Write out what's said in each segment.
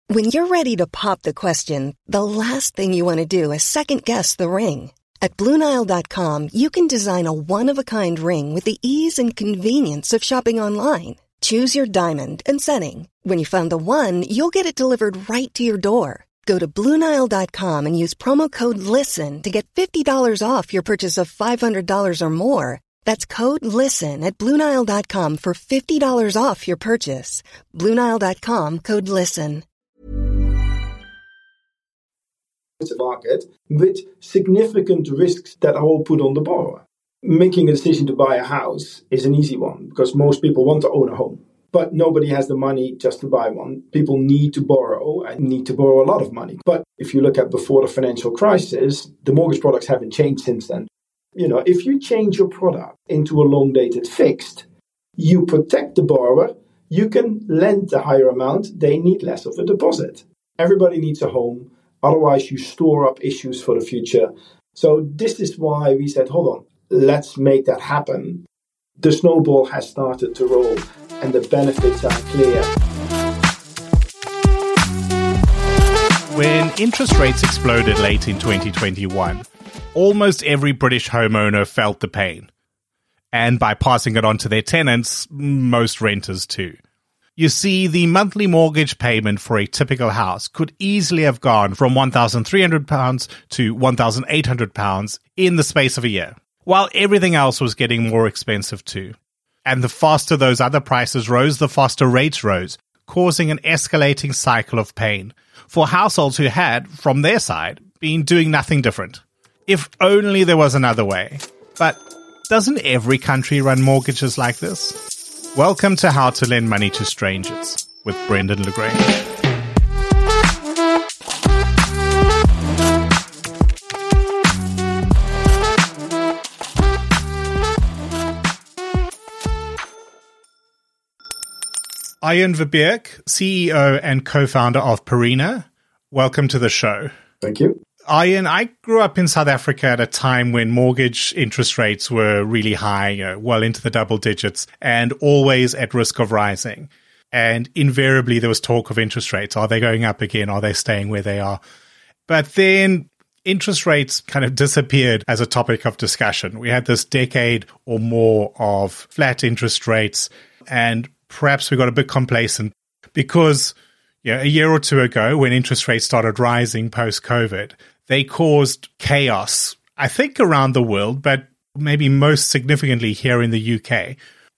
When you're ready to pop the question, the last thing you want to do is second-guess the ring. At BlueNile.com, you can design a one-of-a-kind ring with the ease and convenience of shopping online. Choose your diamond and setting. When you find the one, you'll get it delivered right to your door. Go to BlueNile.com and use promo code LISTEN to get $50 off your purchase of $500 or more. That's code LISTEN at BlueNile.com for $50 off your purchase. BlueNile.com, code LISTEN. It's a market with significant risks that are all put on the borrower. Making a decision to buy a house is an easy one because most people want to own a home. But nobody has the money just to buy one. People need to borrow and need to borrow a lot of money. But if you look at before the financial crisis, the mortgage products haven't changed since then. If you change your product into a long-dated fixed, you protect the borrower. You can lend a higher amount. They need less of a deposit. Everybody needs a home. Otherwise, you store up issues for the future. So this is why we said, hold on, let's make that happen. The snowball has started to roll and the benefits are clear. When interest rates exploded late in 2021, almost every British homeowner felt the pain. And by passing it on to their tenants, most renters too. You see, the monthly mortgage payment for a typical house could easily have gone from £1,300 to £1,800 in the space of a year, while everything else was getting more expensive too. And the faster those other prices rose, the faster rates rose, causing an escalating cycle of pain for households who had, from their side, been doing nothing different. If only there was another way. But doesn't every country run mortgages like this? Welcome to How to Lend Money to Strangers with Brendan LeGrange. Arjen Verbeek, CEO and co-founder of Perina. Welcome to the show. Thank you. Arjen, I grew up in South Africa at a time when mortgage interest rates were really high, well into the double digits, and always at risk of rising. And invariably there was talk of interest rates. Are they going up again? Are they staying where they are? But then interest rates kind of disappeared as a topic of discussion. We had this decade or more of flat interest rates, and perhaps we got a bit complacent because a year or two ago when interest rates started rising post-COVID, they caused chaos, I think, around the world, but maybe most significantly here in the UK.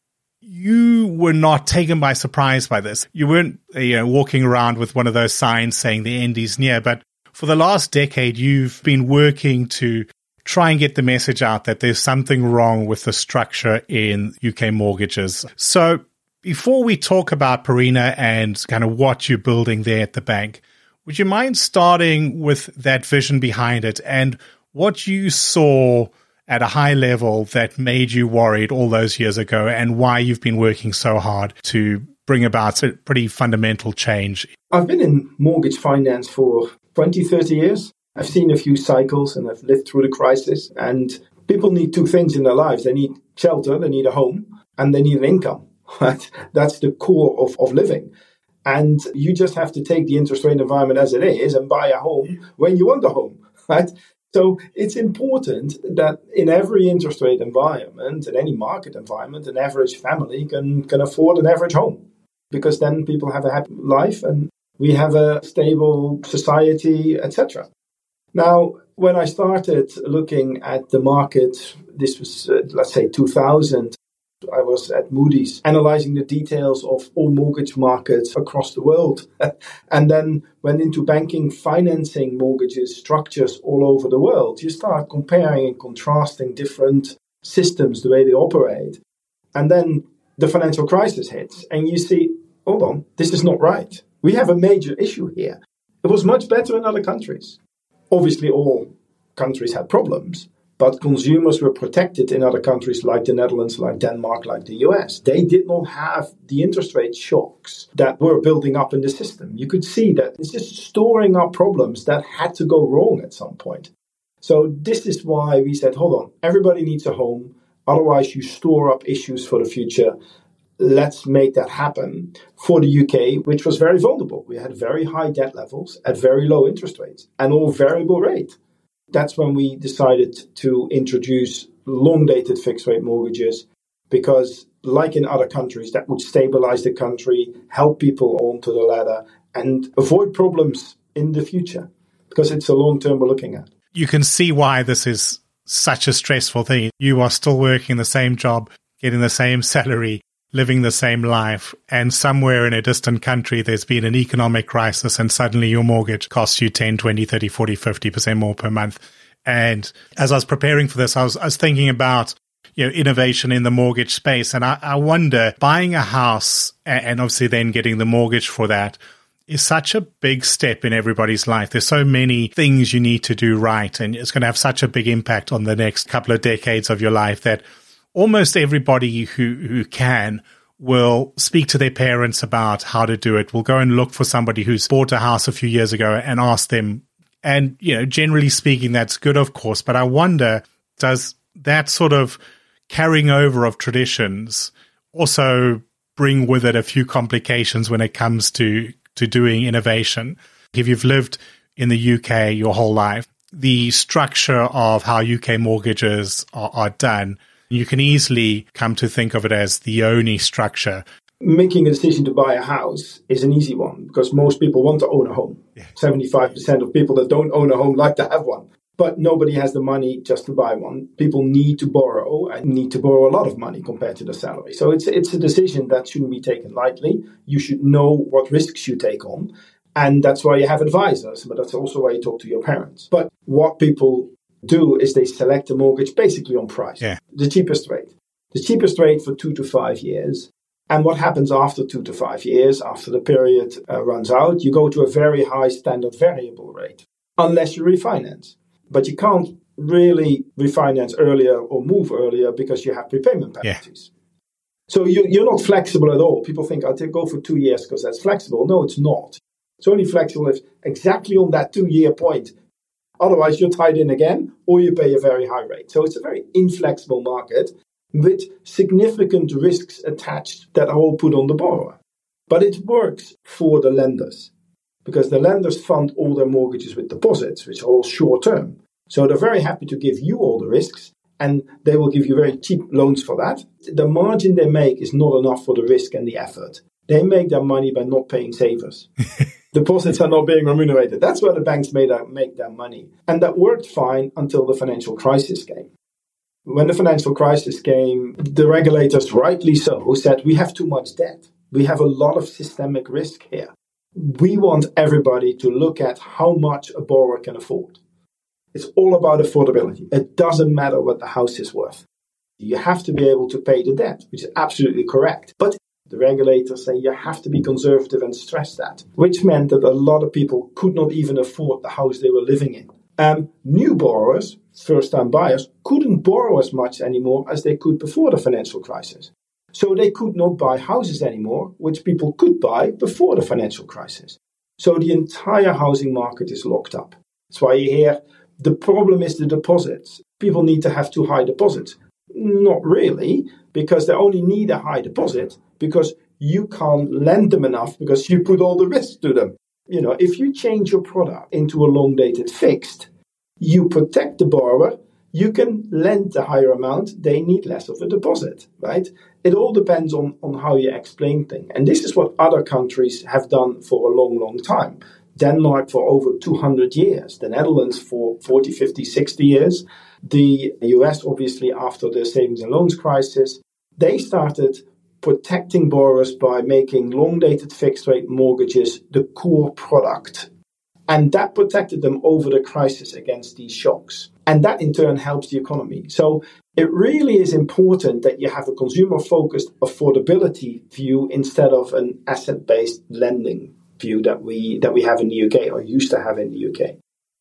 You were not taken by surprise by this. You weren't walking around with one of those signs saying the end is near, but for the last decade, you've been working to try and get the message out that there's something wrong with the structure in UK mortgages. So before we talk about Perina and kind of what you're building there at the bank, would you mind starting with that vision behind it and what you saw at a high level that made you worried all those years ago and why you've been working so hard to bring about a pretty fundamental change? I've been in mortgage finance for 20, 30 years. I've seen a few cycles and I've lived through the crisis. And people need two things in their lives. They need shelter, they need a home, and they need an income. That's the core of living. And you just have to take the interest rate environment as it is and buy a home when you want a home, right? So it's important that in every interest rate environment, in any market environment, an average family can afford an average home, because then people have a happy life and we have a stable society, etc. Now, when I started looking at the market, this was, let's say, 2000, I was at Moody's analyzing the details of all mortgage markets across the world, and then went into banking, financing mortgages, structures all over the world. You start comparing and contrasting different systems, the way they operate. And then the financial crisis hits, and you see, hold on, this is not right. We have a major issue here. It was much better in other countries. Obviously, all countries had problems. But consumers were protected in other countries like the Netherlands, like Denmark, like the US. They did not have the interest rate shocks that were building up in the system. You could see that it's just storing up problems that had to go wrong at some point. So this is why we said, hold on, everybody needs a home. Otherwise, you store up issues for the future. let's make that happen for the UK, which was very vulnerable. We had very high debt levels at very low interest rates and all variable rate. That's when we decided to introduce long-dated fixed-rate mortgages because, like in other countries, that would stabilize the country, help people onto the ladder, and avoid problems in the future because it's a long term we're looking at. You can see why this is such a stressful thing. You are still working the same job, getting the same salary, living the same life, and somewhere in a distant country there's been an economic crisis and suddenly your mortgage costs you 10, 20, 30, 40, 50% more per month. And as I was preparing for this, I was thinking about innovation in the mortgage space. And I wonder, buying a house and obviously then getting the mortgage for that is such a big step in everybody's life. There's so many things you need to do right, and it's going to have such a big impact on the next couple of decades of your life that almost everybody who can will speak to their parents about how to do it. Will go and look for somebody who's bought a house a few years ago and ask them. And, generally speaking, that's good, of course. But I wonder, does that sort of carrying over of traditions also bring with it a few complications when it comes to doing innovation? If you've lived in the UK your whole life, the structure of how UK mortgages are done, you can easily come to think of it as the only structure. Making a decision to buy a house is an easy one because most people want to own a home. Yeah. 75% of people that don't own a home like to have one. But nobody has the money just to buy one. People need to borrow and need to borrow a lot of money compared to the salary. So it's a decision that shouldn't be taken lightly. You should know what risks you take on. And that's why you have advisors, but that's also why you talk to your parents. But what people do is they select a mortgage basically on price. Yeah. The cheapest rate. The cheapest rate for 2 to 5 years. And what happens after 2 to 5 years, after the period runs out, you go to a very high standard variable rate, unless you refinance. But you can't really refinance earlier or move earlier because you have prepayment penalties. Yeah. So you're not flexible at all. People think, I'll go for 2 years because that's flexible. No, it's not. It's only flexible if exactly on that 2-year point. Otherwise, you're tied in again or you pay a very high rate. So it's a very inflexible market with significant risks attached that are all put on the borrower. But it works for the lenders because the lenders fund all their mortgages with deposits, which are all short-term. So they're very happy to give you all the risks, and they will give you very cheap loans for that. The margin they make is not enough for the risk and the effort. They make their money by not paying savers. Deposits are not being remunerated. That's where the banks make their money. And that worked fine until the financial crisis came. When the financial crisis came, the regulators, rightly so, said, we have too much debt. We have a lot of systemic risk here. We want everybody to look at how much a borrower can afford. It's all about affordability. It doesn't matter what the house is worth. You have to be able to pay the debt, which is absolutely correct. But the regulators say you have to be conservative and stress that, which meant that a lot of people could not even afford the house they were living in. New borrowers, first-time buyers, couldn't borrow as much anymore as they could before the financial crisis. So they could not buy houses anymore, which people could buy before the financial crisis. So the entire housing market is locked up. That's why you hear the problem is the deposits. People need to have too high deposits. Not really, because they only need a high deposit because you can't lend them enough because you put all the risk to them. If you change your product into a long-dated fixed, you protect the borrower, you can lend a higher amount, they need less of a deposit, right? It all depends on how you explain things. And this is what other countries have done for a long, long time. Denmark for over 200 years, the Netherlands for 40, 50, 60 years, the US obviously after the savings and loans crisis. They started protecting borrowers by making long-dated fixed-rate mortgages the core product. And that protected them over the crisis against these shocks. And that in turn helps the economy. So it really is important that you have a consumer-focused affordability view instead of an asset-based lending view that we have in the UK or used to have in the UK.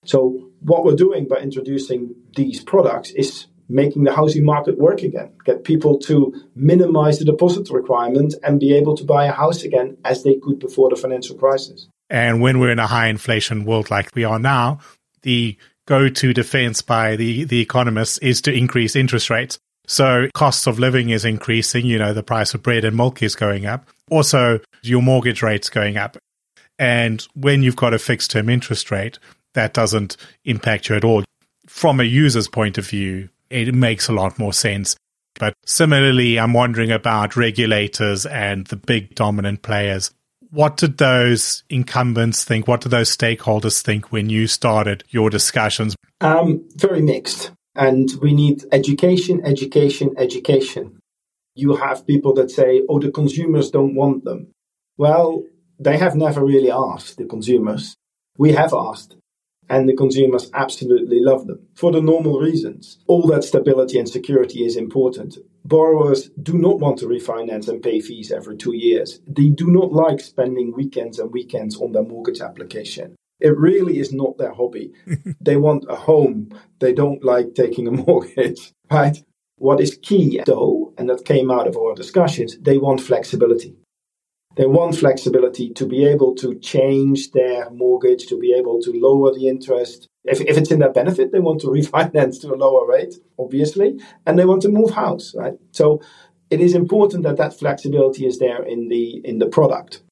So what we're doing by introducing these products is making the housing market work again, get people to minimize the deposit requirement and be able to buy a house again as they could before the financial crisis. And when we're in a high inflation world like we are now, the go-to defense by the economists is to increase interest rates. So cost of living is increasing, the price of bread and milk is going up. Also, your mortgage rate's going up. And when you've got a fixed term interest rate, that doesn't impact you at all. From a user's point of view, it makes a lot more sense. But similarly, I'm wondering about regulators and the big dominant players. What did those incumbents think? What did those stakeholders think when you started your discussions? Very mixed. And we need education. You have people that say, oh, the consumers don't want them. Well, they have never really asked the consumers. We have asked. And the consumers absolutely love them for the normal reasons. All that stability and security is important. Borrowers do not want to refinance and pay fees every 2 years. They do not like spending weekends and weekends on their mortgage application. It really is not their hobby. They want a home. They don't like taking a mortgage, right? What is key, though, and that came out of our discussions, they want flexibility. They want flexibility to be able to change their mortgage, to be able to lower the interest. If it's in their benefit, they want to refinance to a lower rate, obviously, and they want to move house, right? So it is important that flexibility is there in the product.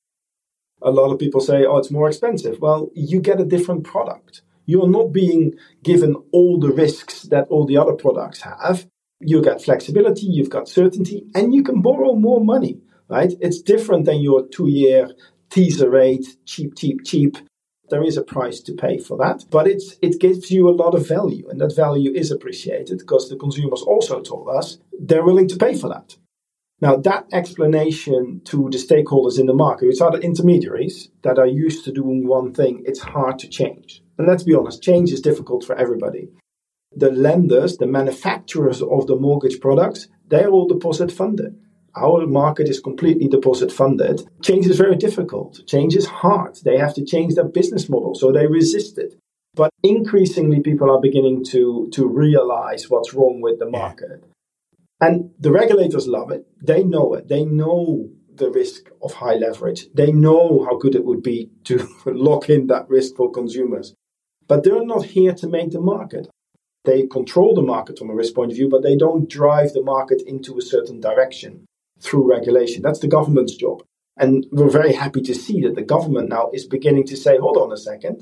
A lot of people say, oh, it's more expensive. Well, you get a different product. You're not being given all the risks that all the other products have. You get flexibility, you've got certainty, and you can borrow more money. Right? It's different than your 2-year teaser rate, cheap. There is a price to pay for that, but it gives you a lot of value, and that value is appreciated because the consumers also told us they're willing to pay for that. Now, that explanation to the stakeholders in the market, which are the intermediaries that are used to doing one thing, it's hard to change. And let's be honest, change is difficult for everybody. The lenders, the manufacturers of the mortgage products, they're all deposit funded. Our market is completely deposit funded. Change is very difficult. Change is hard. They have to change their business model, so they resist it. But increasingly, people are beginning to realize what's wrong with the market. And the regulators love it. They know it. They know the risk of high leverage. They know how good it would be to lock in that risk for consumers. But they're not here to make the market. They control the market from a risk point of view, but they don't drive the market into a certain direction through regulation. That's the government's job. And we're very happy to see that the government now is beginning to say, hold on a second,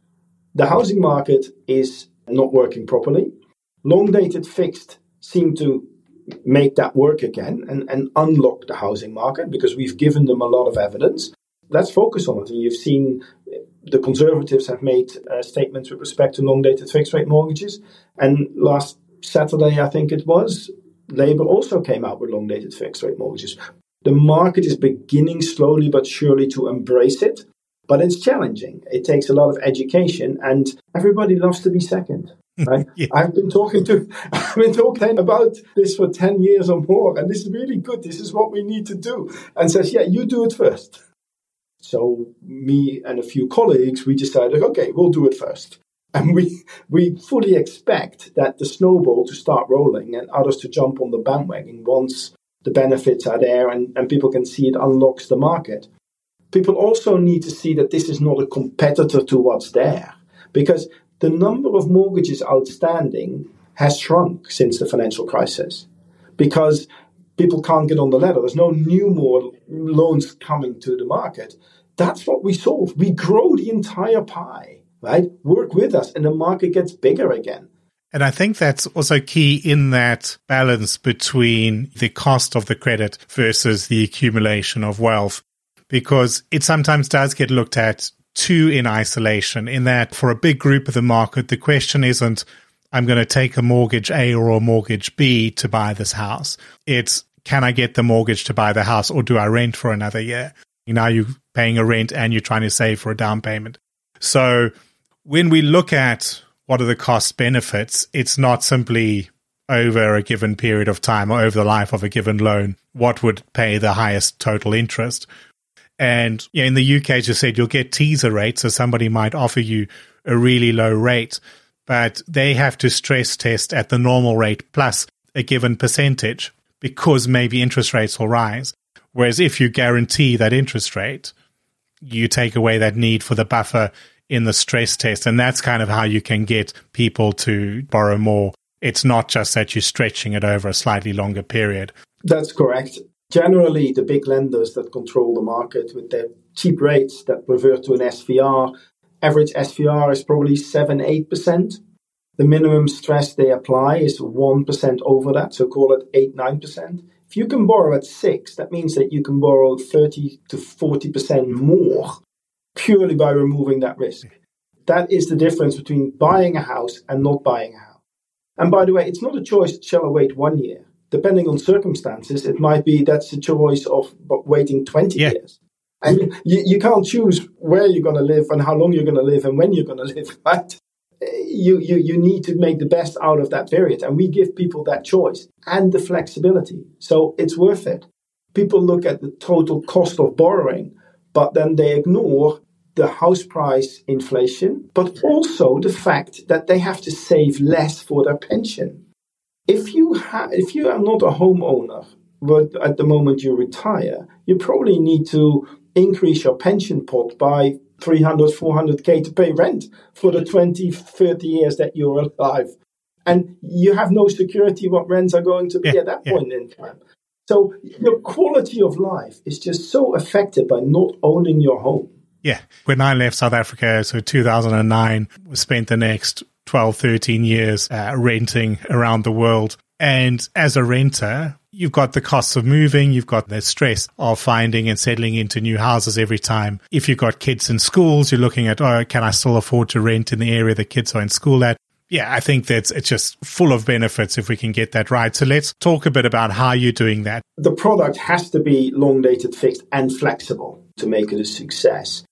the housing market is not working properly. Long-dated fixed seem to make that work again and unlock the housing market because we've given them a lot of evidence. Let's focus on it. And you've seen the Conservatives have made statements with respect to long-dated fixed-rate mortgages. And last Saturday, I think it was, Labour also came out with long-dated fixed-rate mortgages. The market is beginning slowly but surely to embrace it, but it's challenging. It takes a lot of education, and everybody loves to be second. Right? Yeah. I've been talking about this for 10 years or more, and this is really good. This is what we need to do. And says, yeah, you do it first. So me and a few colleagues, we decided, okay, we'll do it first. And we fully expect that the snowball to start rolling and others to jump on the bandwagon once the benefits are there and people can see it unlocks the market. People also need to see that this is not a competitor to what's there, because the number of mortgages outstanding has shrunk since the financial crisis because people can't get on the ladder. There's no more loans coming to the market. That's what we solve. We grow the entire pie. Right? Work with us and the market gets bigger again. And I think that's also key in that balance between the cost of the credit versus the accumulation of wealth, because it sometimes does get looked at too in isolation, in that for a big group of the market, the question isn't, I'm going to take a mortgage A or a mortgage B to buy this house. It's, can I get the mortgage to buy the house or do I rent for another year? Now you're paying a rent and you're trying to save for a down payment. So when we look at what are the cost benefits, it's not simply over a given period of time or over the life of a given loan, what would pay the highest total interest. And in the UK, as you said, you'll get teaser rates, so somebody might offer you a really low rate, but they have to stress test at the normal rate plus a given percentage because maybe interest rates will rise. Whereas if you guarantee that interest rate, you take away that need for the buffer in the stress test. And that's kind of how you can get people to borrow more It's not just that you're stretching it over a slightly longer period. That's correct. Generally, the big lenders that control the market with their cheap rates that revert to an SVR, average SVR is probably 7-8%. The minimum stress they apply is 1% over that, so call it 8-9%. If you can borrow at 6%, that means that you can borrow 30 to 40% more purely by removing that risk. That is the difference between buying a house and not buying a house. And by the way, it's not a choice, shall I wait 1 year? Depending on circumstances, it might be that's a choice of waiting 20 years. And you can't choose where you're going to live and how long you're going to live and when you're going to live, right? You need to make the best out of that period. And we give people that choice and the flexibility. So it's worth it. People look at the total cost of borrowing, but then they ignore the house price inflation, but also the fact that they have to save less for their pension. If you are not a homeowner, but at the moment you retire, you probably need to increase your pension pot by 300, 400K to pay rent for the 20, 30 years that you're alive. And you have no security what rents are going to be at that point in time. So your quality of life is just so affected by not owning your home. Yeah. When I left South Africa, so 2009, we spent the next 12, 13 years renting around the world. And as a renter, you've got the costs of moving, you've got the stress of finding and settling into new houses every time. If you've got kids in schools, you're looking at, can I still afford to rent in the area the kids are in school at? Yeah, I think it's just full of benefits if we can get that right. So let's talk a bit about how you're doing that. The product has to be long-dated fixed and flexible to make it a success.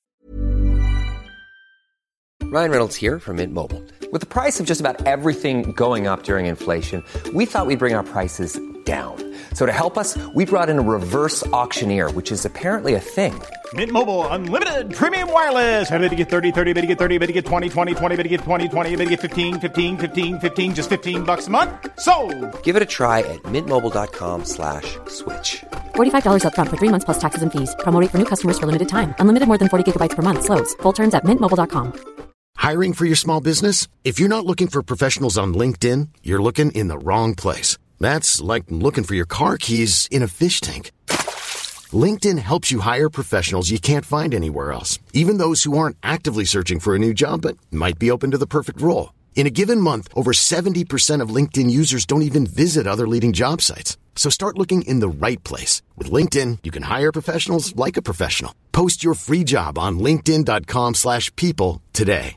Ryan Reynolds here from Mint Mobile. With the price of just about everything going up during inflation, we thought we'd bring our prices down. So to help us, we brought in a reverse auctioneer, which is apparently a thing. Mint Mobile Unlimited Premium Wireless. How to get 30, 30, how to get 30, how to get 20, 20, 20, how to get 20, 20, how to get 15, 15, 15, 15, just $15 a month? Sold! Give it a try at mintmobile.com/switch. $45 up front for 3 months plus taxes and fees. Promo rate for new customers for limited time. Unlimited more than 40 gigabytes per month. Slows full terms at mintmobile.com. Hiring for your small business? If you're not looking for professionals on LinkedIn, you're looking in the wrong place. That's like looking for your car keys in a fish tank. LinkedIn helps you hire professionals you can't find anywhere else, even those who aren't actively searching for a new job but might be open to the perfect role. In a given month, over 70% of LinkedIn users don't even visit other leading job sites. So start looking in the right place. With LinkedIn, you can hire professionals like a professional. Post your free job on linkedin.com/people today.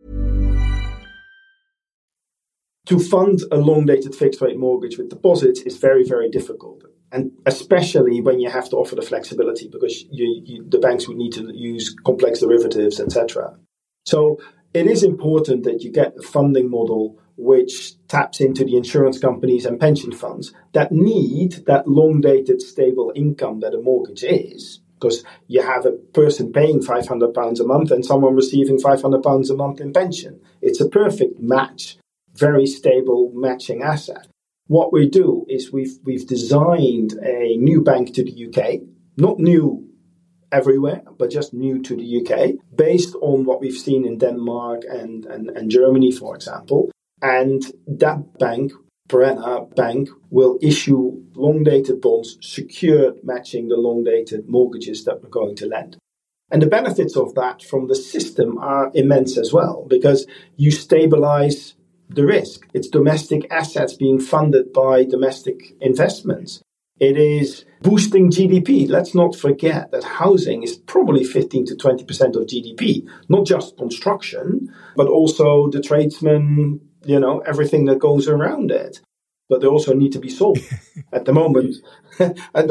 To fund a long-dated fixed-rate mortgage with deposits is very, very difficult. And especially when you have to offer the flexibility because the banks would need to use complex derivatives, etc. So it is important that you get a funding model which taps into the insurance companies and pension funds that need that long-dated stable income that a mortgage is. Because you have a person paying £500 a month and someone receiving £500 a month in pension. It's a perfect match. Very stable matching asset. What we do is we've designed a new bank to the UK, not new everywhere, but just new to the UK, based on what we've seen in Denmark and Germany, for example. And that bank, Perenna Bank, will issue long-dated bonds secured matching the long-dated mortgages that we're going to lend. And the benefits of that from the system are immense as well, because you stabilize the risk. It's domestic assets being funded by domestic investments. It is boosting GDP. Let's not forget that housing is probably 15 to 20% of GDP, not just construction, but also the tradesmen, everything that goes around it. But they also need to be sold. At the moment, there are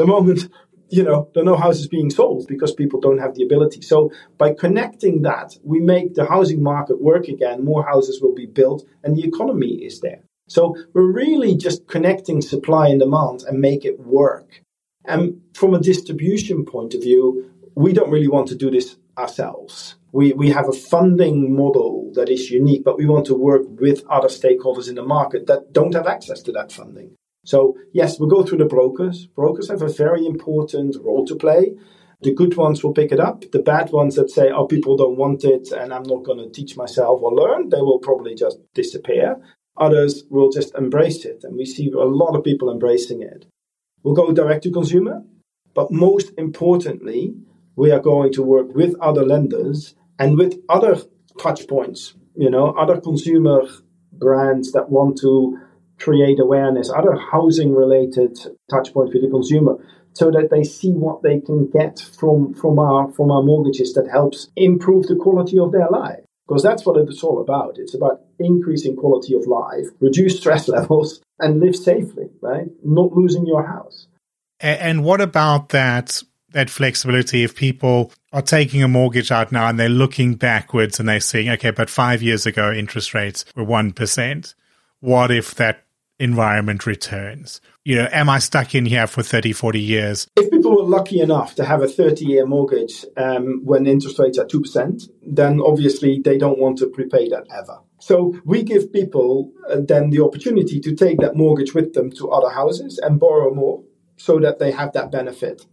no houses being sold because people don't have the ability. So by connecting that, we make the housing market work again. More houses will be built and the economy is there. So we're really just connecting supply and demand and make it work. And from a distribution point of view, we don't really want to do this ourselves. We have a funding model that is unique, but we want to work with other stakeholders in the market that don't have access to that funding. So, yes, we'll go through the brokers. Brokers have a very important role to play. The good ones will pick it up. The bad ones that say, people don't want it and I'm not going to teach myself or learn, they will probably just disappear. Others will just embrace it. And we see a lot of people embracing it. We'll go direct to consumer. But most importantly, we are going to work with other lenders and with other touch points, other consumer brands that want to create awareness, other housing-related touch points with the consumer, so that they see what they can get from our mortgages that helps improve the quality of their life. Because that's what it's all about. It's about increasing quality of life, reduce stress levels, and live safely, right? Not losing your house. And what about that flexibility if people are taking a mortgage out now and they're looking backwards and they're saying, okay, but 5 years ago, interest rates were 1%. What if that environment returns? Am I stuck in here for 30, 40 years? If people were lucky enough to have a 30-year mortgage when interest rates are 2%, then obviously they don't want to prepay that ever. So we give people then the opportunity to take that mortgage with them to other houses and borrow more so that they have that benefit.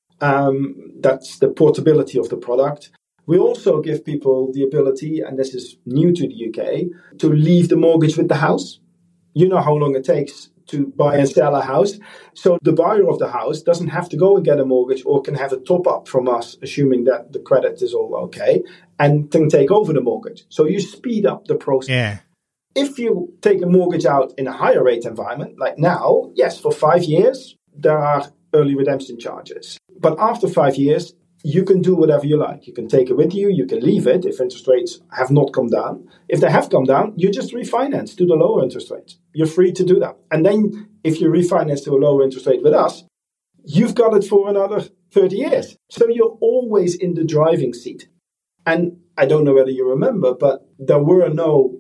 That's the portability of the product. We also give people the ability, and this is new to the UK, to leave the mortgage with the house. You know how long it takes to buy and sell a house. So the buyer of the house doesn't have to go and get a mortgage or can have a top up from us, assuming that the credit is all okay, and can take over the mortgage. So you speed up the process. Yeah. If you take a mortgage out in a higher rate environment, like now, yes, for 5 years, there are early redemption charges. But after 5 years, you can do whatever you like. You can take it with you. You can leave it if interest rates have not come down. If they have come down, you just refinance to the lower interest rates. You're free to do that. And then if you refinance to a lower interest rate with us, you've got it for another 30 years. So you're always in the driving seat. And I don't know whether you remember, but there were no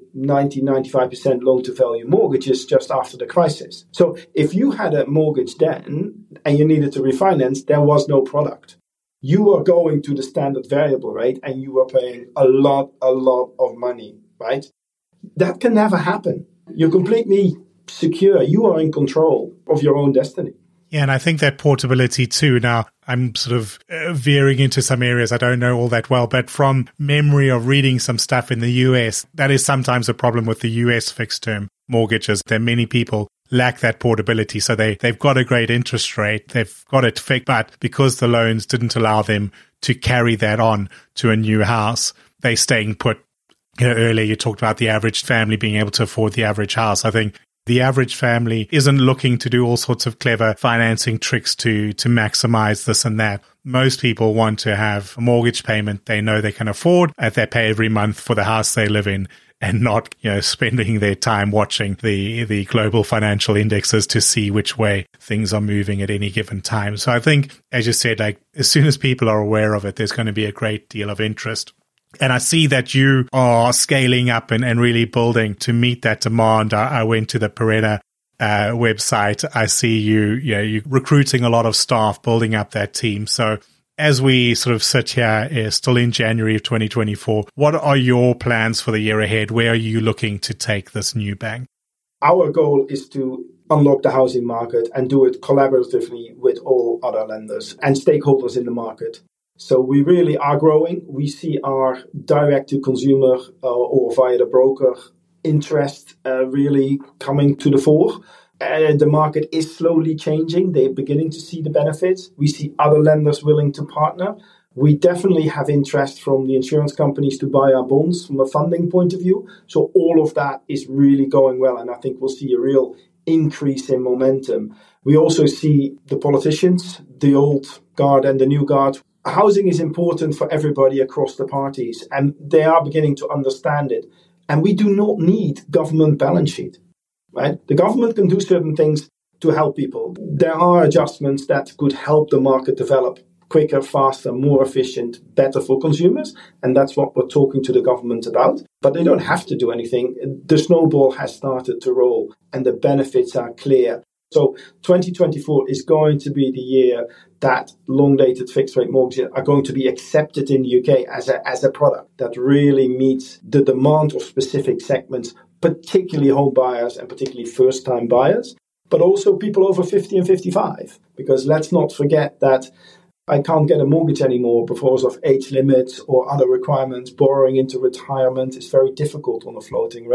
90-95% loan-to-value mortgages just after the crisis. So if you had a mortgage then and you needed to refinance, there was no product. You were going to the standard variable rate and you were paying a lot of money, right? That can never happen. You're completely secure. You are in control of your own destiny. Yeah, and I think that portability too. Now, I'm sort of veering into some areas I don't know all that well, but from memory of reading some stuff in the US, that is sometimes a problem with the US fixed-term mortgages. There are many people lack that portability. So they've got a great interest rate, they've got it fixed, but because the loans didn't allow them to carry that on to a new house, they're staying put. Earlier you talked about the average family being able to afford the average house. I think the average family isn't looking to do all sorts of clever financing tricks to maximize this and that. Most people want to have a mortgage payment they know they can afford, and they pay every month for the house they live in, and not, spending their time watching the global financial indexes to see which way things are moving at any given time. So I think, as you said, as soon as people are aware of it, there's going to be a great deal of interest. And I see that you are scaling up and really building to meet that demand. I went to the Perena website. I see you're recruiting a lot of staff, building up that team. So as we sort of sit here still in January of 2024, what are your plans for the year ahead? Where are you looking to take this new bank? Our goal is to unlock the housing market and do it collaboratively with all other lenders and stakeholders in the market. So we really are growing. We see our direct-to-consumer or via the broker interest really coming to the fore. The market is slowly changing. They're beginning to see the benefits. We see other lenders willing to partner. We definitely have interest from the insurance companies to buy our bonds from a funding point of view. So all of that is really going well, and I think we'll see a real increase in momentum. We also see the politicians, the old guard and the new guard. Housing is important for everybody across the parties, and they are beginning to understand it. And we do not need government balance sheet, right? The government can do certain things to help people. There are adjustments that could help the market develop quicker, faster, more efficient, better for consumers. And that's what we're talking to the government about. But they don't have to do anything. The snowball has started to roll and the benefits are clear. So 2024 is going to be the year that long-dated fixed-rate mortgages are going to be accepted in the UK as a product that really meets the demand of specific segments, particularly home buyers and particularly first-time buyers, but also people over 50 and 55. Because let's not forget that I can't get a mortgage anymore because of age limits or other requirements. Borrowing into retirement is very difficult on a floating rate.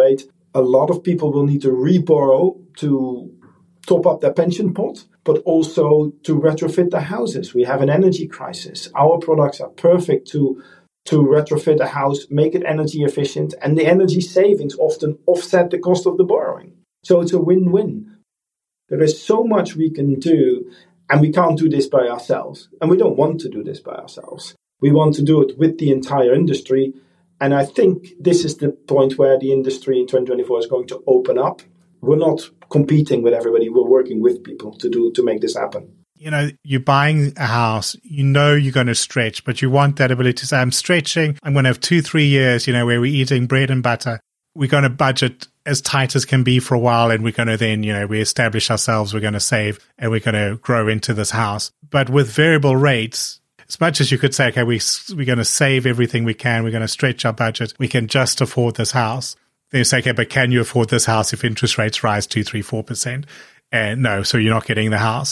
a lot of people will need to reborrow to top up their pension pot, but also to retrofit their houses. We have an energy crisis. Our products are perfect to retrofit a house, make it energy efficient, and the energy savings often offset the cost of the borrowing. So it's a win-win. There is so much we can do, and we can't do this by ourselves. And we don't want to do this by ourselves. We want to do it with the entire industry. And I think this is the point where the industry in 2024 is going to open up. We're not competing with everybody. We're working with people to make this happen. You know, you're buying a house, you know you're going to stretch, but you want that ability to say, I'm stretching, I'm going to have 2-3 years, you know, where we're eating bread and butter. We're going to budget as tight as can be for a while, and we're going to then, you know, we establish ourselves, we're going to save, and we're going to grow into this house. But with variable rates, as much as you could say, okay, we're going to save everything we can, we're going to stretch our budget, we can just afford this house. Then you say, okay, but can you afford this house if interest rates rise 2, 3, 4%? And no, so you're not getting the house.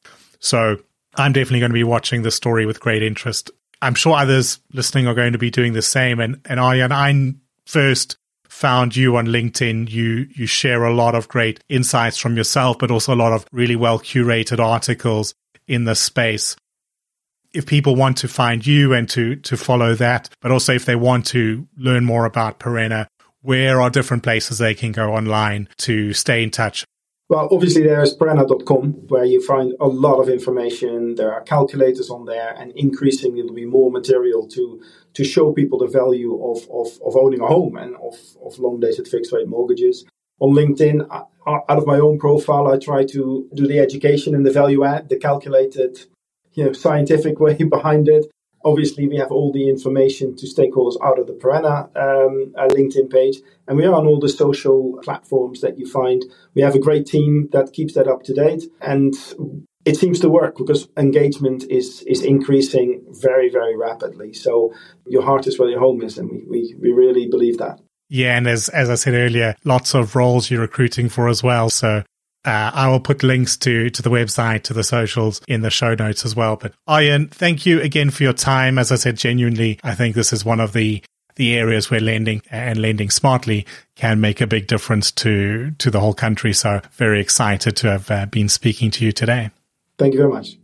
So I'm definitely going to be watching this story with great interest. I'm sure others listening are going to be doing the same. And Arjan, I first found you on LinkedIn. You share a lot of great insights from yourself, but also a lot of really well curated articles in this space. If people want to find you and to follow that, but also if they want to learn more about Perenna, where are different places they can go online to stay in touch? Well, obviously there's Perenna.com, where you find a lot of information. There are calculators on there, and increasingly there'll be more material to show people the value of owning a home and of long-dated fixed-rate mortgages. On LinkedIn, out of my own profile, I try to do the education and the value add, the calculated, scientific way behind it. Obviously, we have all the information to stakeholders out of the Perenna LinkedIn page, and we are on all the social platforms that you find. We have a great team that keeps that up to date, and it seems to work because engagement is increasing very, very rapidly. So your heart is where your home is, and we really believe that. Yeah, and as I said earlier, lots of roles you're recruiting for as well. So I will put links to the website, to the socials in the show notes as well. But Arjan, thank you again for your time. As I said, genuinely, I think this is one of the areas where lending and lending smartly can make a big difference to the whole country. So very excited to have been speaking to you today. Thank you very much.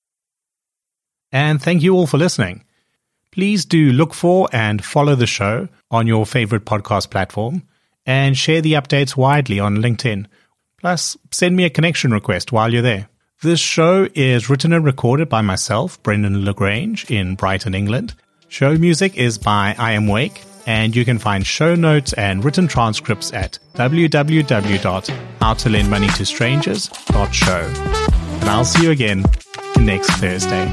And thank you all for listening. Please do look for and follow the show on your favorite podcast platform and share the updates widely on LinkedIn. Plus, send me a connection request while you're there. This show is written and recorded by myself, Brendan Lagrange, in Brighton, England. Show music is by I Am Wake, and you can find show notes and written transcripts at www.howtolendmoneytostrangers.show. And I'll see you again next Thursday.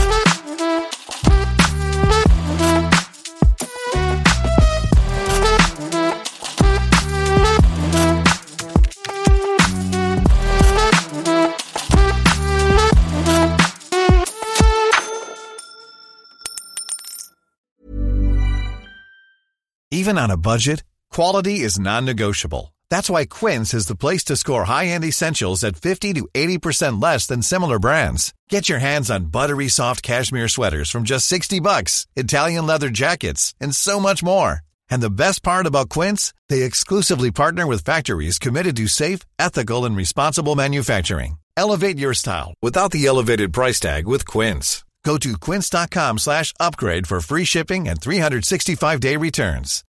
Even on a budget, quality is non-negotiable. That's why Quince is the place to score high-end essentials at 50 to 80% less than similar brands. Get your hands on buttery soft cashmere sweaters from just $60, Italian leather jackets, and so much more. And the best part about Quince, they exclusively partner with factories committed to safe, ethical, and responsible manufacturing. Elevate your style without the elevated price tag with Quince. Go to quince.com/upgrade for free shipping and 365-day returns.